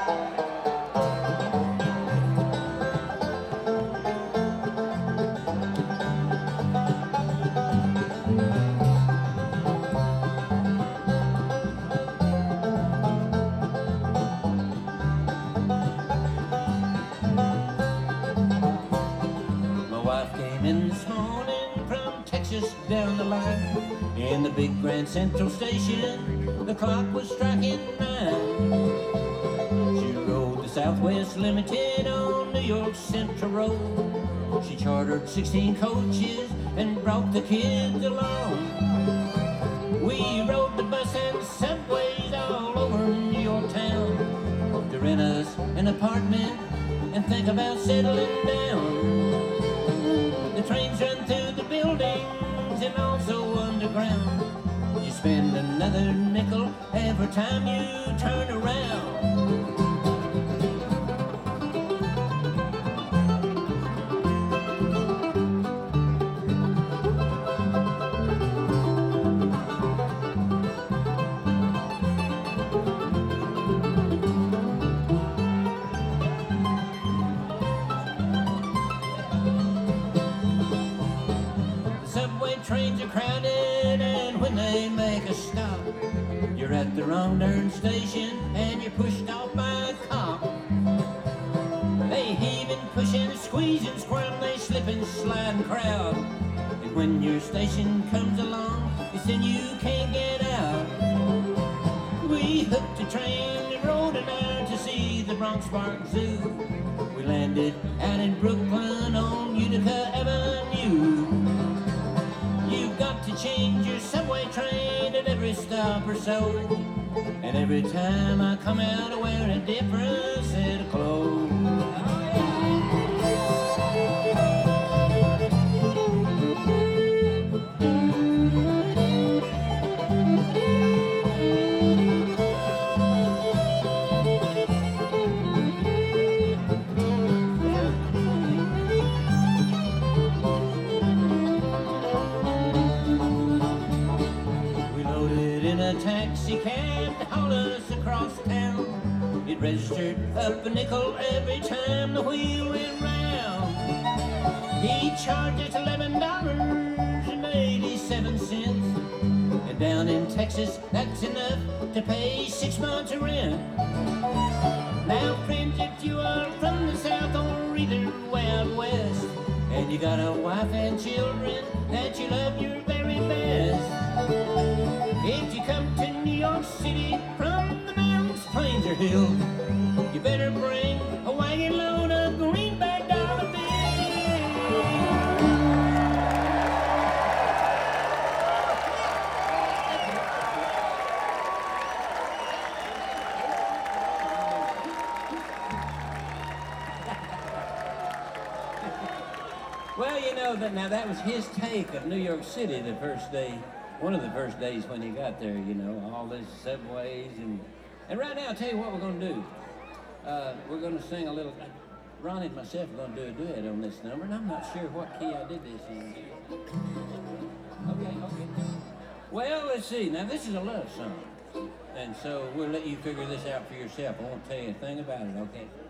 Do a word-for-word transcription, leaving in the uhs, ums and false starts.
In this morning from Texas down the line, in the big Grand Central Station, the clock was striking nine. She rode the Southwest Limited on New York Central Road. She chartered sixteen coaches and brought the kids along. We rode the bus and the subways all over New York town to rent us an apartment and think about settling down. The trains run through the buildings and also underground. You spend another nickel every time you turn around. Trains are crowded, and when they make a stop, you're at the wrong darn station and you're pushed off by a cop. They heave and push and squeeze and squirm, they slip and slide and crowd. And when your station comes along, it's then you can't get out. We hooked a train and rode an hour to see the Bronx Park Zoo. We landed out in Brooklyn on Utica Avenue. You've got to change your subway train at every stop or so. And every time I come out I wear a different set of clothes. A taxi cab to haul us across town. It registered up a nickel every time the wheel went round. He charged us eleven dollars and eighty-seven cents. And down in Texas, that's enough to pay six months of rent. Now, friends, if you are from the South or either way out west, and you got a wife and children that you love your very best, if you come to New York City from the mountains, plains, or hills, you better bring a wagon load of greenback dollar bills. Well, you know, that now that was his take of New York City the first day. One of the first days when he got there, you know, all these subways and and right now I'll tell you what we're going to do. Uh, we're going to sing a little. Ronnie and myself are going to do a duet on this number, and I'm not sure what key I did this in. Okay, okay. Well, let's see. Now this is a love song, and so we'll let you figure this out for yourself. I won't tell you a thing about it. Okay.